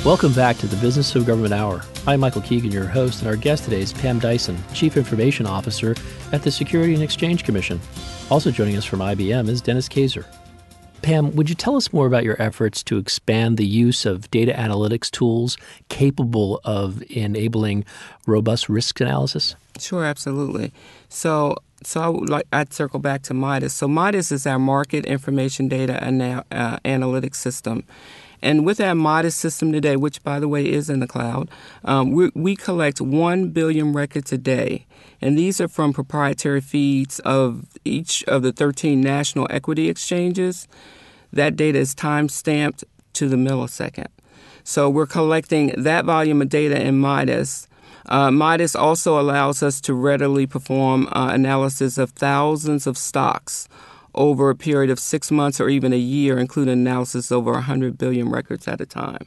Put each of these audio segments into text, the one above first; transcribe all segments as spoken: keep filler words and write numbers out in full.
Welcome back to the Business of Government Hour. I'm Michael Keegan, your host, and our guest today is Pam Dyson, Chief Information Officer at the Security and Exchange Commission. Also joining us from I B M is Dennis Kazer. Pam, would you tell us more about your efforts to expand the use of data analytics tools capable of enabling robust risk analysis? Sure, absolutely. So so I would like, I'd circle back to MIDAS. So MIDAS is our Market Information Data Ana- uh, Analytics System. And with our MIDAS system today, which, by the way, is in the cloud, um, we, we collect one billion records a day. And these are from proprietary feeds of each of the thirteen national equity exchanges. That data is time-stamped to the millisecond. So we're collecting that volume of data in MIDAS. Uh, MIDAS also allows us to readily perform uh, analysis of thousands of stocks over a period of six months or even a year, including analysis over one hundred billion records at a time.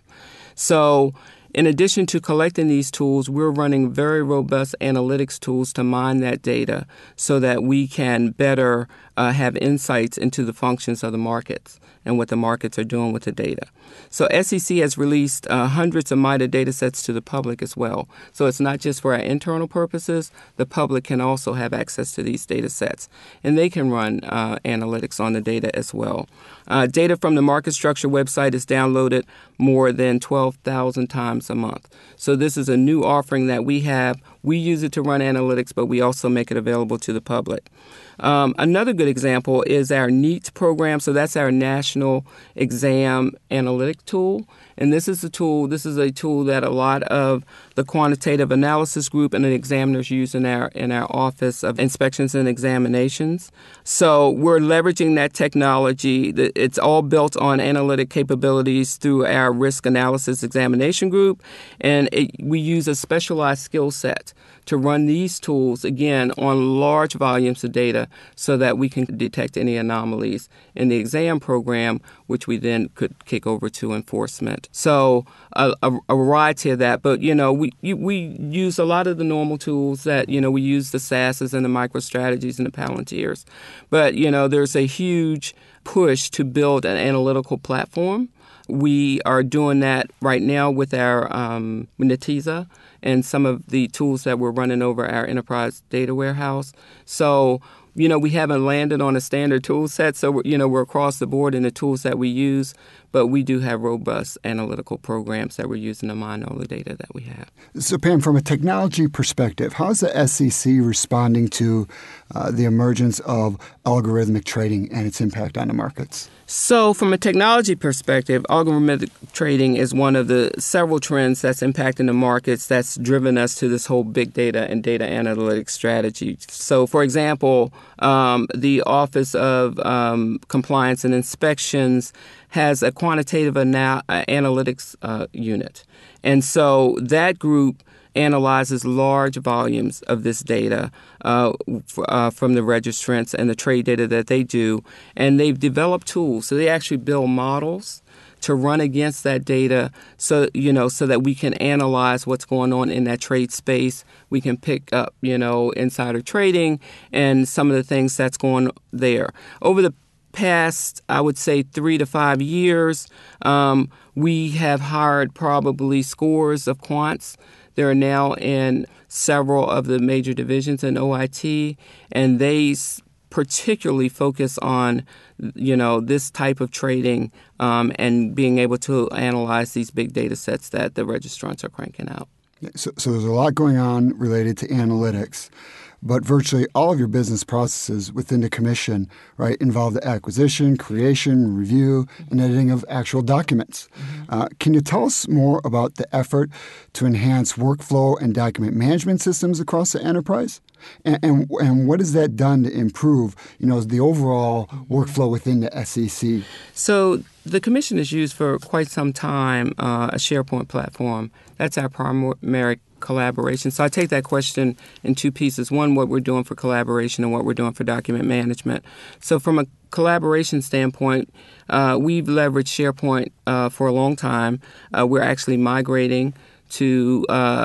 So in addition to collecting these tools, we're running very robust analytics tools to mine that data so that we can better uh, have insights into the functions of the markets and what the markets are doing with the data. So S E C has released uh, hundreds of MIDAS data sets to the public as well. So it's not just for our internal purposes. The public can also have access to these data sets, and they can run uh, analytics on the data as well. Uh, data from the Market Structure website is downloaded more than twelve thousand times a month. So this is a new offering that we have. We use it to run analytics, but we also make it available to the public. Um, another good example is our NEAT program. So that's our National Exam Analytic Tool. And this is a tool, this is a tool that a lot of the quantitative analysis group and the examiners use in our in our Office of Inspections and Examinations. So we're leveraging that technology. It's all built on analytic capabilities through our Risk Analysis Examination group. And it, we use a specialized skill set to run these tools, again, on large volumes of data so that we can detect any anomalies in the exam program, which we then could kick over to enforcement. So a, a, a variety of that. But, you know, we you, we use a lot of the normal tools that, you know, we use the SASs and the MicroStrategies and the Palantirs. But, you know, there's a huge push to build an analytical platform. We are doing that right now with our um, Netezza and some of the tools that we're running over our enterprise data warehouse. So, you know, we haven't landed on a standard tool set, so, we're, you know, we're across the board in the tools that we use, but we do have robust analytical programs that we're using to mine all the data that we have. So, Pam, from a technology perspective, how is the S E C responding to uh, the emergence of algorithmic trading and its impact on the markets? So from a technology perspective, algorithmic trading is one of the several trends that's impacting the markets that's driven us to this whole big data and data analytics strategy. So, for example, um, the Office of um, Compliance and Inspections has a quantitative ana- analytics uh, unit. And so that group analyzes large volumes of this data uh, f- uh, from the registrants and the trade data that they do. And they've developed tools. So they actually build models to run against that data so, you know, so that we can analyze what's going on in that trade space. We can pick up, you know, insider trading and some of the things that's going there. Over the past, I would say, three to five years, um, we have hired probably scores of quants. They're now in several of the major divisions in O I T, and they particularly focus on, you know, this type of trading um, and being able to analyze these big data sets that the registrants are cranking out. So, so there's a lot going on related to analytics. But virtually all of your business processes within the commission, right, involve the acquisition, creation, review, and editing of actual documents. Mm-hmm. Uh, can you tell us more about the effort to enhance workflow and document management systems across the enterprise? And, and, and what has that done to improve, you know, the overall workflow within the S E C? So the commission has used for quite some time uh, a SharePoint platform. That's our primary collaboration. So I take that question in two pieces. One, what we're doing for collaboration and what we're doing for document management. So from a collaboration standpoint, uh, we've leveraged SharePoint uh, for a long time. Uh, we're actually migrating to uh,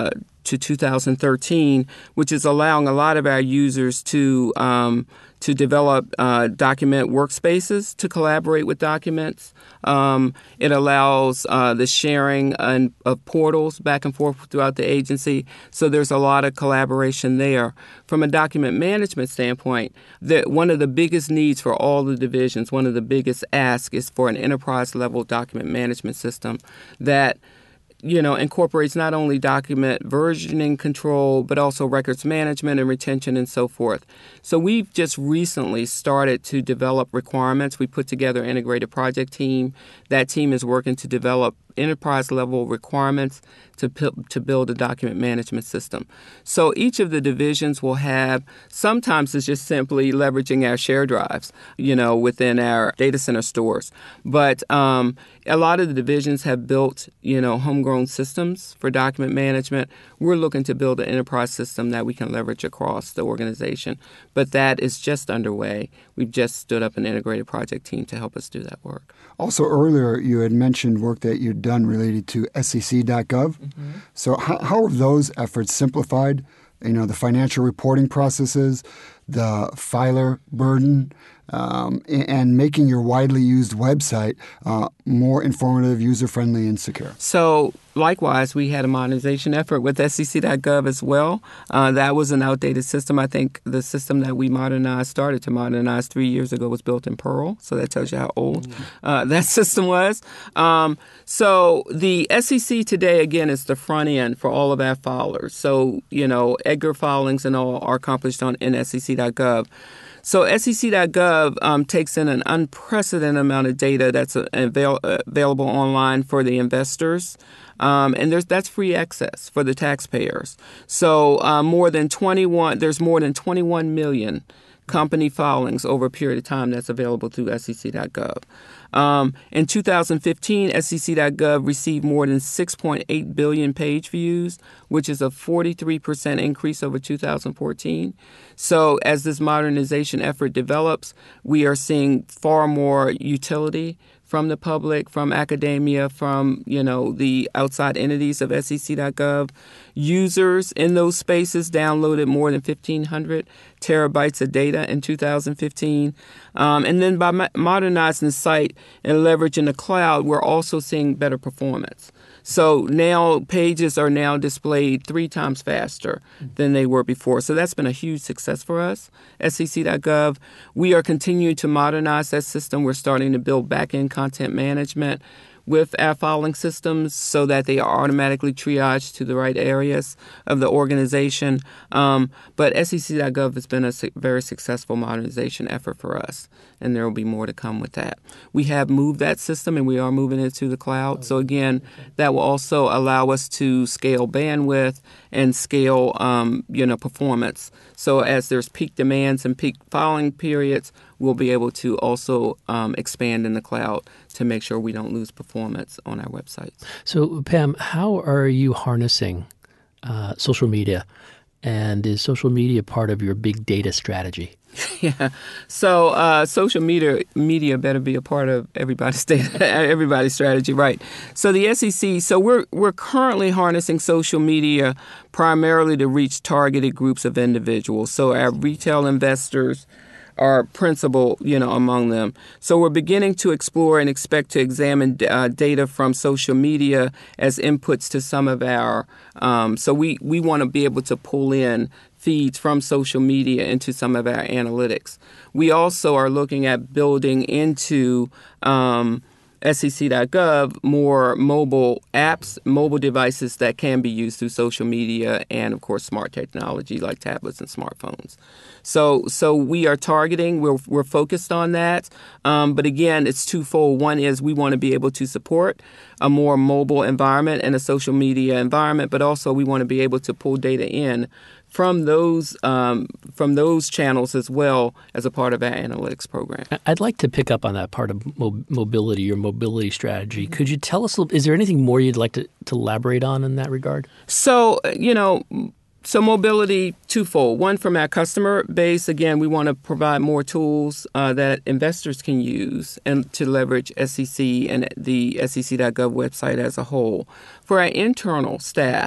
to two thousand thirteen, which is allowing a lot of our users to um, to develop uh, document workspaces to collaborate with documents. Um, it allows uh, the sharing and, of portals back and forth throughout the agency. So there's a lot of collaboration there. From a document management standpoint, the, one of the biggest needs for all the divisions, one of the biggest asks is for an enterprise-level document management system that you know, incorporates not only document versioning control, but also records management and retention and so forth. So we've just recently started to develop requirements. We put together an integrated project team. That team is working to develop enterprise-level requirements to to build a document management system. So each of the divisions will have, sometimes it's just simply leveraging our share drives, you know, within our data center stores. But um, a lot of the divisions have built, you know, homegrown systems for document management. We're looking to build an enterprise system that we can leverage across the organization. But that is just underway. We've just stood up an integrated project team to help us do that work. Also, earlier you had mentioned work that you'd done related to S E C dot gov. Mm-hmm. So how, how have those efforts simplified, you know, the financial reporting processes, the filer burden, um, and making your widely used website uh, more informative, user-friendly, and secure? So likewise, we had a modernization effort with S E C dot gov as well. Uh, that was an outdated system. I think the system that we modernized, started to modernize three years ago, was built in Perl. So that tells you how old uh, that system was. Um, so the S E C today, again, is the front end for all of our filers. So, you know, Edgar filings and all are accomplished on in S E C dot gov. So S E C dot gov um, takes in an unprecedented amount of data that's uh, avail- available online for the investors. Um, and there's that's free access for the taxpayers. So uh, more than twenty-one, there's more than twenty-one million company filings over a period of time that's available through S E C dot gov. Um, in two thousand fifteen, S E C dot gov received more than six point eight billion page views, which is a forty-three percent increase over two thousand fourteen. So as this modernization effort develops, we are seeing far more utility from the public, from academia, from, you know, the outside entities of S E C dot gov. Users in those spaces downloaded more than fifteen hundred terabytes of data in two thousand fifteen. Um, and then by mo- modernizing the site and leveraging the cloud, we're also seeing better performance. So now pages are now displayed three times faster than they were before. So that's been a huge success for us, S E C dot gov. We are continuing to modernize that system. We're starting to build back-end content management with our filing systems so that they are automatically triaged to the right areas of the organization. Um, but S E C dot gov has been a su- very successful modernization effort for us, and there will be more to come with that. We have moved that system, and we are moving it to the cloud. So again, that will also allow us to scale bandwidth and scale, um, you know, performance. So as there's peak demands and peak filing periods, we'll be able to also um, expand in the cloud to make sure we don't lose performance on our websites. So, Pam, how are you harnessing uh, social media? And is social media part of your big data strategy? Yeah. So uh, social media media better be a part of everybody's data, everybody's strategy, right? So the S E C. So we're we're currently harnessing social media primarily to reach targeted groups of individuals. So our retail investors are principal, you know, among them. So we're beginning to explore and expect to examine uh, data from social media as inputs to some of our. Um, so we we want to be able to pull in feeds from social media into some of our analytics. We also are looking at building into um, S E C dot gov more mobile apps, mobile devices that can be used through social media and, of course, smart technology like tablets and smartphones. So so we are targeting, we're, we're focused on that. Um, but again, it's twofold. One is we want to be able to support a more mobile environment and a social media environment, but also we want to be able to pull data in from those um, from those channels as well as a part of our analytics program. I'd like to pick up on that part of mo- mobility, your mobility strategy. Could you tell us, is there anything more you'd like to, to elaborate on in that regard? So, you know, so mobility, twofold. One, from our customer base, again, we want to provide more tools uh, that investors can use and to leverage S E C and the S E C dot gov website as a whole. For our internal staff,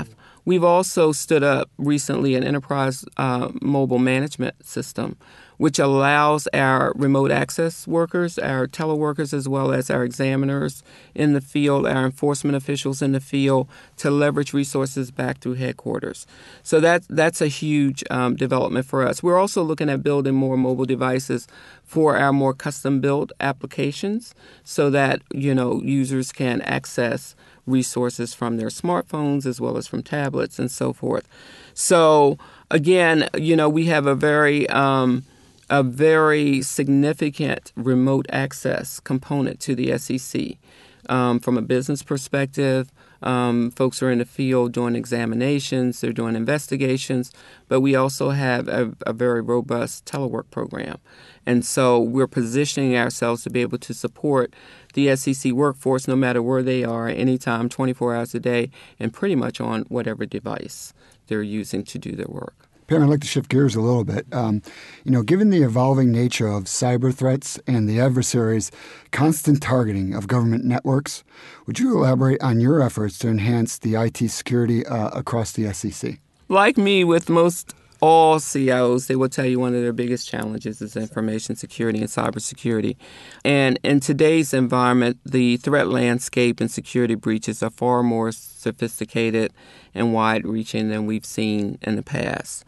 We've also stood up recently an enterprise uh, mobile management system, which allows our remote access workers, our teleworkers, as well as our examiners in the field, our enforcement officials in the field, to leverage resources back through headquarters. So that, that's a huge um, development for us. We're also looking at building more mobile devices for our more custom-built applications so that, you know, users can access resources from their smartphones as well as from tablets and so forth. So, again, you know, we have a very... Um, a very significant remote access component to the S E C. Um, from a business perspective, um, folks are in the field doing examinations, they're doing investigations, but we also have a, a very robust telework program. And so we're positioning ourselves to be able to support the S E C workforce no matter where they are, anytime, twenty-four hours a day, and pretty much on whatever device they're using to do their work. Pam, I'd like to shift gears a little bit. Um, you know, given the evolving nature of cyber threats and the adversaries' constant targeting of government networks, would you elaborate on your efforts to enhance the I T security uh, across the S E C? Like me, with most all C I Os, they will tell you one of their biggest challenges is information security and cybersecurity. And in today's environment, the threat landscape and security breaches are far more sophisticated and wide-reaching than we've seen in the past.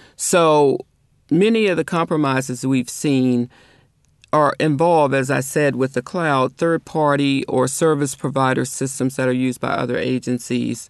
So many of the compromises we've seen are involved, as I said, with the cloud, third-party or service provider systems that are used by other agencies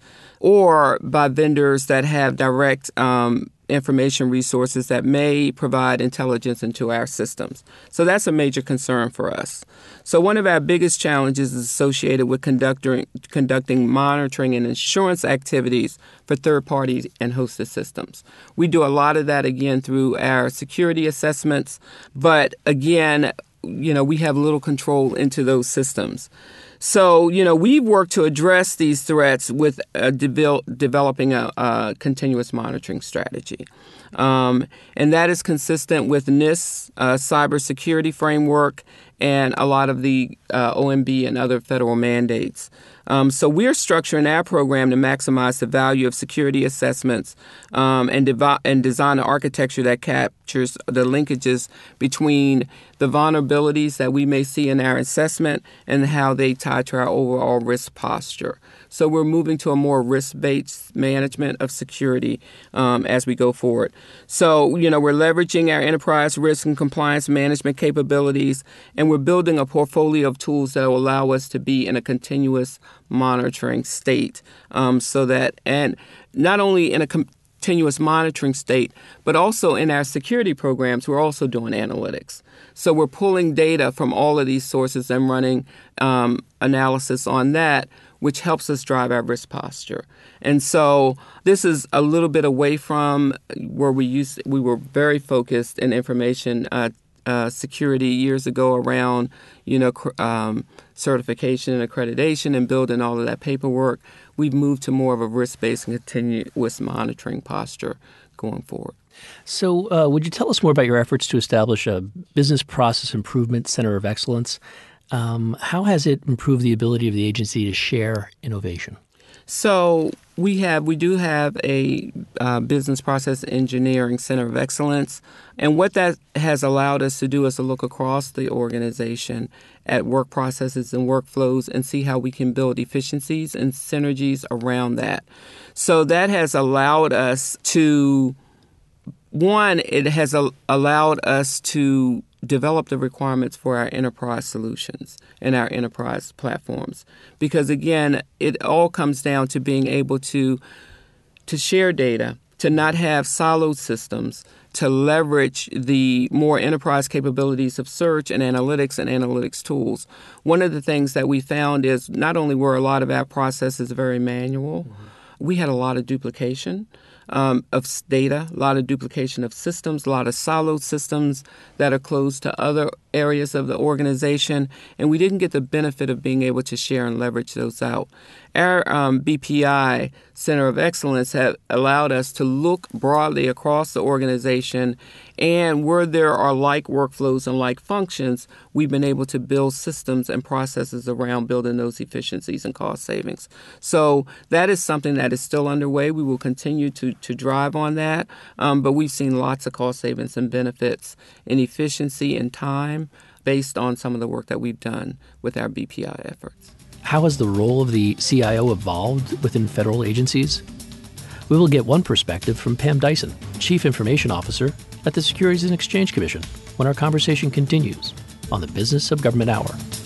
or by vendors that have direct um, information resources that may provide intelligence into our systems. So that's a major concern for us. So one of our biggest challenges is associated with conducting, conducting monitoring and insurance activities for third-party and hosted systems. We do a lot of that, again, through our security assessments, but again, you know, we have little control into those systems. So, you know, we've worked to address these threats with uh, de- developing a, a continuous monitoring strategy. Um, and that is consistent with NIST uh, cybersecurity framework and a lot of the uh, O M B and other federal mandates. Um, so we're structuring our program to maximize the value of security assessments um, and, devi- and design an architecture that captures the linkages between the vulnerabilities that we may see in our assessment and how they tie to our overall risk posture. So we're moving to a more risk-based management of security um, as we go forward. So, you know, we're leveraging our enterprise risk and compliance management capabilities, and we're building a portfolio of tools that will allow us to be in a continuous monitoring state um, so that, and not only in a com- continuous monitoring state, but also in our security programs, we're also doing analytics. So we're pulling data from all of these sources and running um, analysis on that, which helps us drive our risk posture. And so this is a little bit away from where we used, we were very focused in information uh, uh, security years ago around, you know, cr- um, certification and accreditation and building all of that paperwork. We've moved to more of a risk-based and continuous monitoring posture going forward. So uh, would you tell us more about your efforts to establish a Business Process Improvement Center of Excellence? Um, how has it improved the ability of the agency to share innovation? So we have, we do have a uh, Business Process Engineering Center of Excellence. And what that has allowed us to do is to look across the organization at work processes and workflows and see how we can build efficiencies and synergies around that. So that has allowed us to, one, it has a- allowed us to develop the requirements for our enterprise solutions and our enterprise platforms. Because, again, it all comes down to being able to to share data, to not have siloed systems, to leverage the more enterprise capabilities of search and analytics and analytics tools. One of the things that we found is not only were a lot of our processes very manual, mm-hmm. we had a lot of duplication um, of data, a lot of duplication of systems, a lot of siloed systems that are closed to other areas of the organization, and we didn't get the benefit of being able to share and leverage those out. Our um, B P I Center of Excellence have allowed us to look broadly across the organization And where there are like workflows and like functions, we've been able to build systems and processes around building those efficiencies and cost savings. So that is something that is still underway. We will continue to, to drive on that. Um, but we've seen lots of cost savings and benefits in efficiency and time based on some of the work that we've done with our B P I efforts. How has the role of the C I O evolved within federal agencies? We will get one perspective from Pam Dyson, Chief Information Officer at the Securities and Exchange Commission, when our conversation continues on the Business of Government Hour.